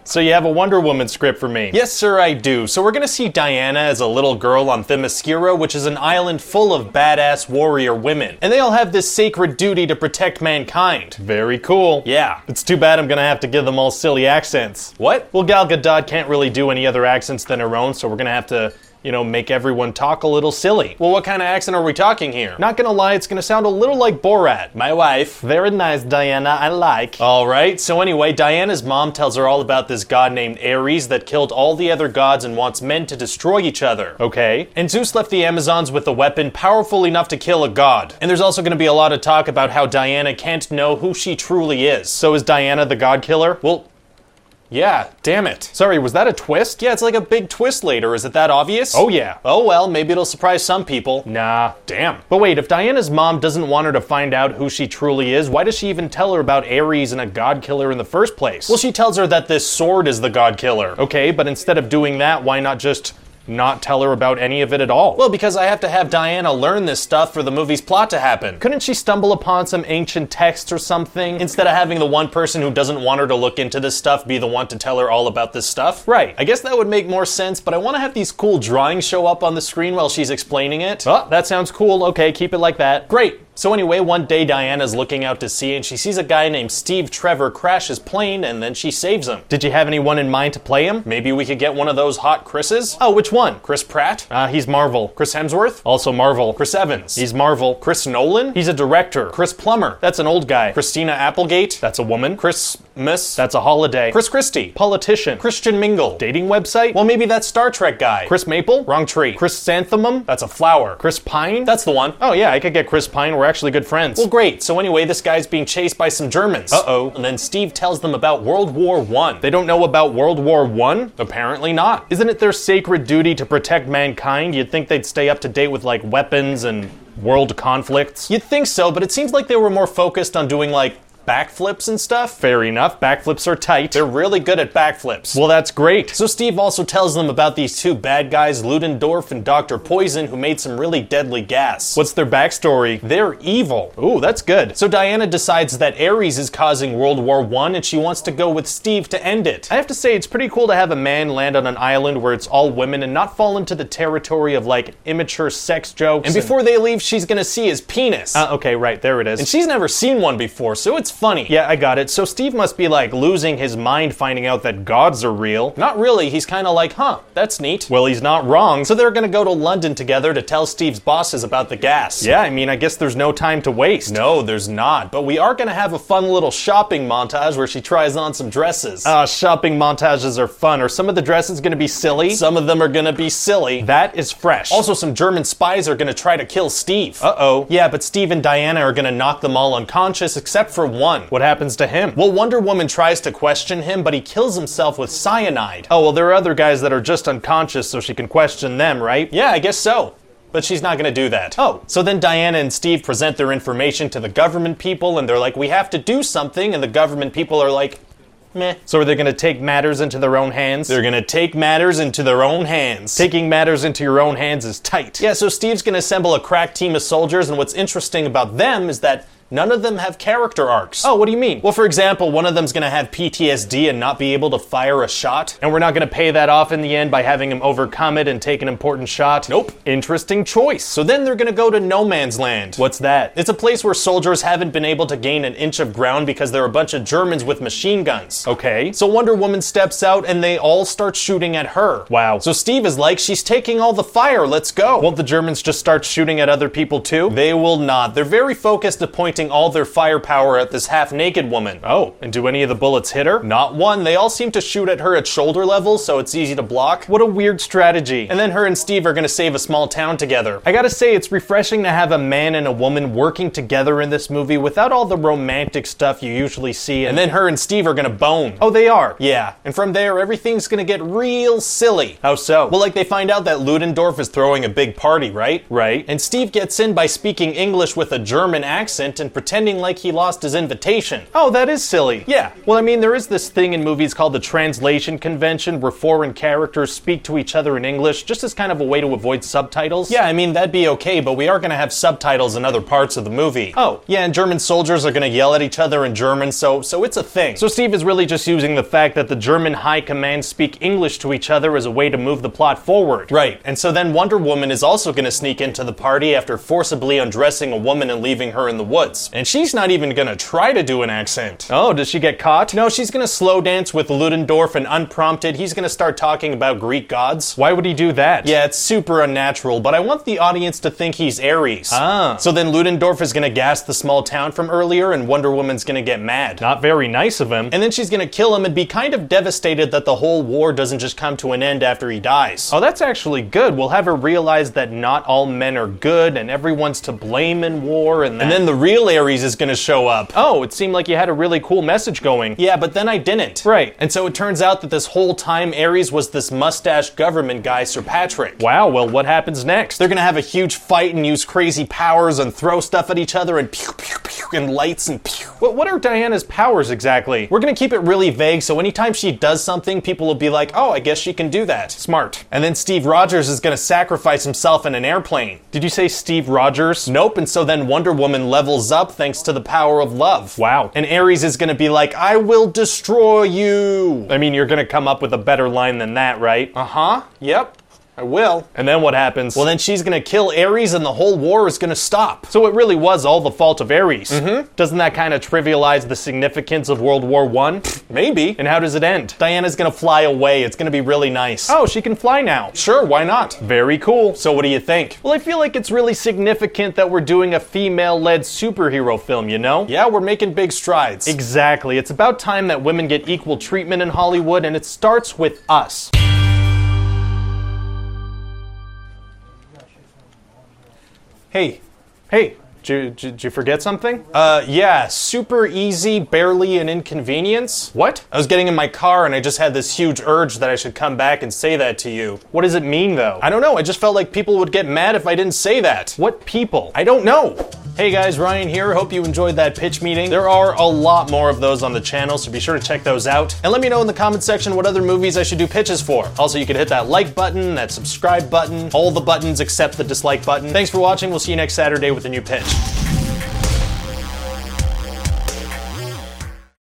So you have a Wonder Woman script for me? Yes, sir, I do. So we're gonna see Diana as a little girl on Themyscira, which is an island full of badass warrior women. And they all have this sacred duty to protect mankind. Very cool. Yeah. It's too bad I'm gonna have to give them all silly accents. What? Well, Gal Gadot can't really do any other accents than her own, so we're gonna have to, you know, make everyone talk a little silly. Well, what kind of accent are we talking here? Not gonna lie, it's gonna sound a little like Borat. My wife. Very nice, Diana, I like. Alright, so anyway, Diana's mom tells her all about this god named Ares that killed all the other gods and wants men to destroy each other. Okay. And Zeus left the Amazons with a weapon powerful enough to kill a god. And there's also gonna be a lot of talk about how Diana can't know who she truly is. So is Diana the god killer? Well, yeah, damn it. Sorry, was that a twist? Yeah, it's like a big twist later. Is it that obvious? Oh yeah. Oh well, maybe it'll surprise some people. Nah, damn. But wait, if Diana's mom doesn't want her to find out who she truly is, why does she even tell her about Ares and a god killer in the first place? Well, she tells her that this sword is the god killer. Okay, but instead of doing that, why not just not tell her about any of it at all? Well, because I have to have Diana learn this stuff for the movie's plot to happen. Couldn't she stumble upon some ancient text or something, instead of having the one person who doesn't want her to look into this stuff be the one to tell her all about this stuff? Right. I guess that would make more sense, but I want to have these cool drawings show up on the screen while she's explaining it. Oh, that sounds cool. Okay, keep it like that. Great. So anyway, one day Diana's looking out to sea and she sees a guy named Steve Trevor crash his plane and then she saves him. Did you have anyone in mind to play him? Maybe we could get one of those hot Chris's? Oh, which one? Chris Pratt? He's Marvel. Chris Hemsworth? Also Marvel. Chris Evans? He's Marvel. Chris Nolan? He's a director. Chris Plummer? That's an old guy. Christina Applegate? That's a woman. Christmas? That's a holiday. Chris Christie? Politician. Christian Mingle? Dating website? Well, maybe that's Star Trek guy. Chris Maple? Wrong tree. Chrysanthemum? That's a flower. Chris Pine? That's the one. Oh yeah, I could get Chris Pine. We're actually good friends. Well, great. So anyway, this guy's being chased by some Germans. Uh-oh. And then Steve tells them about World War I. They don't know about World War I? Apparently not. Isn't it their sacred duty to protect mankind? You'd think they'd stay up to date with, like, weapons and world conflicts. You'd think so, but it seems like they were more focused on doing, like, backflips and stuff. Fair enough, backflips are tight. They're really good at backflips. Well, that's great. So Steve also tells them about these two bad guys, Ludendorff and Dr. Poison, who made some really deadly gas. What's their backstory? They're evil. Ooh, that's good. So Diana decides that Ares is causing World War I and she wants to go with Steve to end it. I have to say, it's pretty cool to have a man land on an island where it's all women and not fall into the territory of, like, immature sex jokes. And before they leave, she's gonna see his penis. Okay, right, there it is. And she's never seen one before, so it's funny. Yeah, I got it. So Steve must be, like, losing his mind finding out that gods are real. Not really. He's kind of like, huh, that's neat. Well, he's not wrong. So they're gonna go to London together to tell Steve's bosses about the gas. Yeah, I mean, I guess there's no time to waste. No, there's not. But we are gonna have a fun little shopping montage where she tries on some dresses. Shopping montages are fun. Are some of the dresses gonna be silly? Some of them are gonna be silly. That is fresh. Also, some German spies are gonna try to kill Steve. Uh-oh. Yeah, but Steve and Diana are gonna knock them all unconscious except for one. What happens to him? Well, Wonder Woman tries to question him, but he kills himself with cyanide. Oh, well, there are other guys that are just unconscious so she can question them, right? Yeah, I guess so. But she's not gonna do that. Oh, so then Diana and Steve present their information to the government people, and they're like, we have to do something, and the government people are like, meh. So are they gonna take matters into their own hands? They're gonna take matters into their own hands. Taking matters into your own hands is tight. Yeah, so Steve's gonna assemble a crack team of soldiers, and what's interesting about them is that none of them have character arcs. Oh, what do you mean? Well, for example, one of them's gonna have PTSD and not be able to fire a shot, and we're not gonna pay that off in the end by having him overcome it and take an important shot. Nope. Interesting choice. So then they're gonna go to No Man's Land. What's that? It's a place where soldiers haven't been able to gain an inch of ground because there are a bunch of Germans with machine guns. Okay. So Wonder Woman steps out and they all start shooting at her. Wow. So Steve is like, she's taking all the fire, let's go. Won't the Germans just start shooting at other people too? They will not. They're very focused at pointing all their firepower at this half-naked woman. Oh, and do any of the bullets hit her? Not one. They all seem to shoot at her at shoulder level, so it's easy to block. What a weird strategy. And then her and Steve are gonna save a small town together. I gotta say, it's refreshing to have a man and a woman working together in this movie without all the romantic stuff you usually see, and then her and Steve are gonna bone. Oh, they are? Yeah. And from there, everything's gonna get real silly. How so? Well, like, they find out that Ludendorff is throwing a big party, right? Right. And Steve gets in by speaking English with a German accent, and accent pretending like he lost his invitation. Oh, that is silly. Yeah. Well, I mean, there is this thing in movies called the translation convention where foreign characters speak to each other in English just as kind of a way to avoid subtitles. Yeah, I mean, that'd be okay, but we are gonna have subtitles in other parts of the movie. Oh. Yeah, and German soldiers are gonna yell at each other in German, so it's a thing. So Steve is really just using the fact that the German high command speak English to each other as a way to move the plot forward. Right, and so then Wonder Woman is also gonna sneak into the party after forcibly undressing a woman and leaving her in the woods. And she's not even gonna try to do an accent. Oh, does she get caught? No, she's gonna slow dance with Ludendorff, and unprompted, he's gonna start talking about Greek gods. Why would he do that? Yeah, it's super unnatural, but I want the audience to think he's Ares. Ah. So then Ludendorff is gonna gas the small town from earlier, and Wonder Woman's gonna get mad. Not very nice of him. And then she's gonna kill him and be kind of devastated that the whole war doesn't just come to an end after he dies. Oh, that's actually good. We'll have her realize that not all men are good and everyone's to blame in war, and then the real Ares is gonna show up. Oh, it seemed like you had a really cool message going. Yeah, but then I didn't. Right. And so it turns out that this whole time Ares was this mustached government guy, Sir Patrick. Wow, well, what happens next? They're gonna have a huge fight and use crazy powers and throw stuff at each other and pew pew pew and lights and pew. What are Diana's powers exactly? We're gonna keep it really vague, so anytime she does something, people will be like, oh, I guess she can do that. Smart. And then Steve Rogers is gonna sacrifice himself in an airplane. Did you say Steve Rogers? Nope, and so then Wonder Woman levels up thanks to the power of love. Wow. And Ares is gonna be like, I will destroy you. I mean, you're gonna come up with a better line than that, right? Uh-huh, yep. I will. And then what happens? Well, then she's gonna kill Ares and the whole war is gonna stop. So it really was all the fault of Ares. Mm-hmm. Doesn't that kind of trivialize the significance of World War I? Maybe. And how does it end? Diana's gonna fly away. It's gonna be really nice. Oh, she can fly now. Sure, why not? Very cool. So what do you think? Well, I feel like it's really significant that we're doing a female-led superhero film, you know? Yeah, we're making big strides. Exactly. It's about time that women get equal treatment in Hollywood, and it starts with us. Hey. Hey, did you forget something? Yeah, super easy, barely an inconvenience. What? I was getting in my car and I just had this huge urge that I should come back and say that to you. What does it mean, though? I don't know, I just felt like people would get mad if I didn't say that. What people? I don't know. Hey guys, Ryan here. Hope you enjoyed that pitch meeting. There are a lot more of those on the channel, so be sure to check those out. And let me know in the comment section what other movies I should do pitches for. Also, you can hit that like button, that subscribe button, all the buttons except the dislike button. Thanks for watching. We'll see you next Saturday with a new pitch.